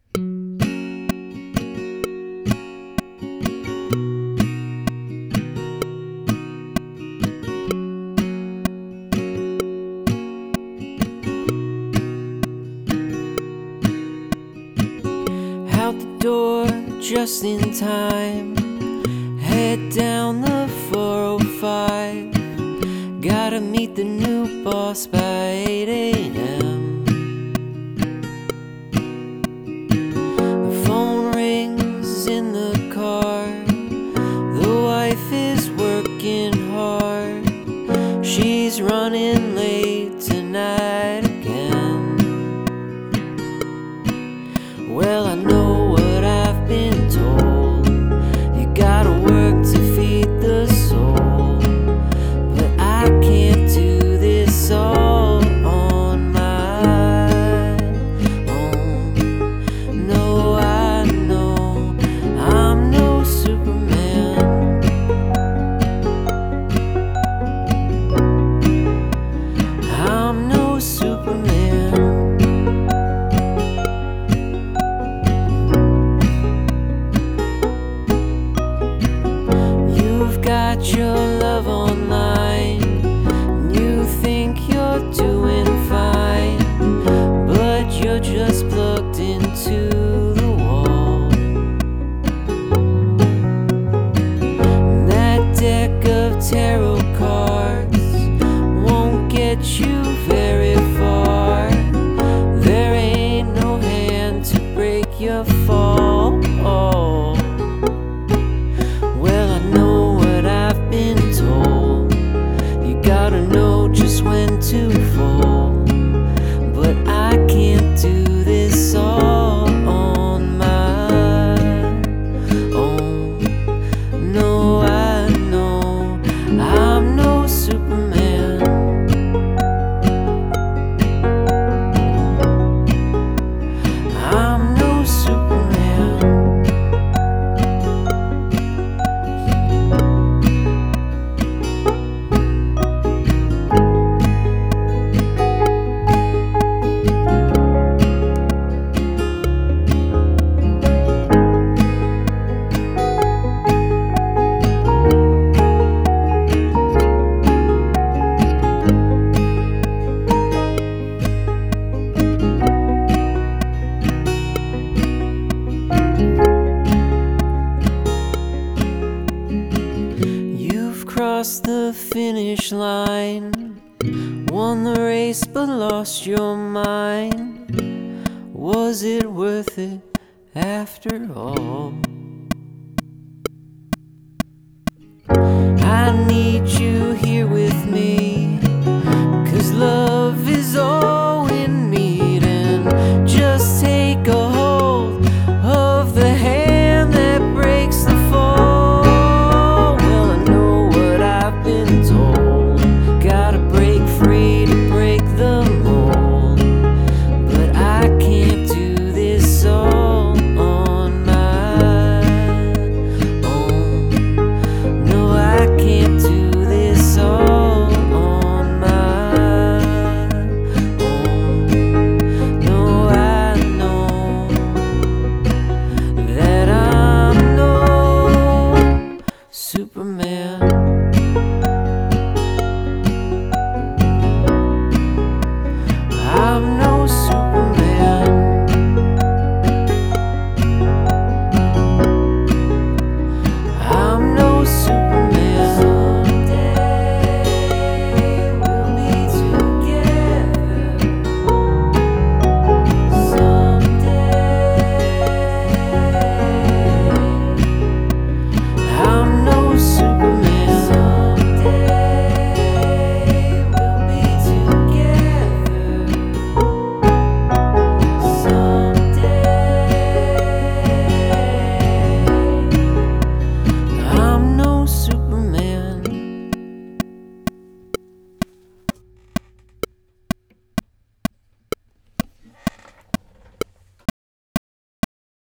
Out the door just in time, head down the 405. Gotta meet the new boss by 8 a.m. The phone rings in the car. The wife is working hard. She's running late tonight again. Well, I know what I've been told. You gotta work to feed the soul, but I can't do this all on my own. No, I know I'm no Superman. I'm no Superman. Got your love online, and you think you're doing fine, but you're just plugged into the wall. And that deck of tarot cards won't get you very far. There ain't no hand to break your fall. Well, I know what I've been told. You gotta know just when to fold, but I can't do this all on my own. No, I know I'm no Superman. I'm no Superman. Crossed the finish line, won the race but lost your mind. Was it worth it after all? I need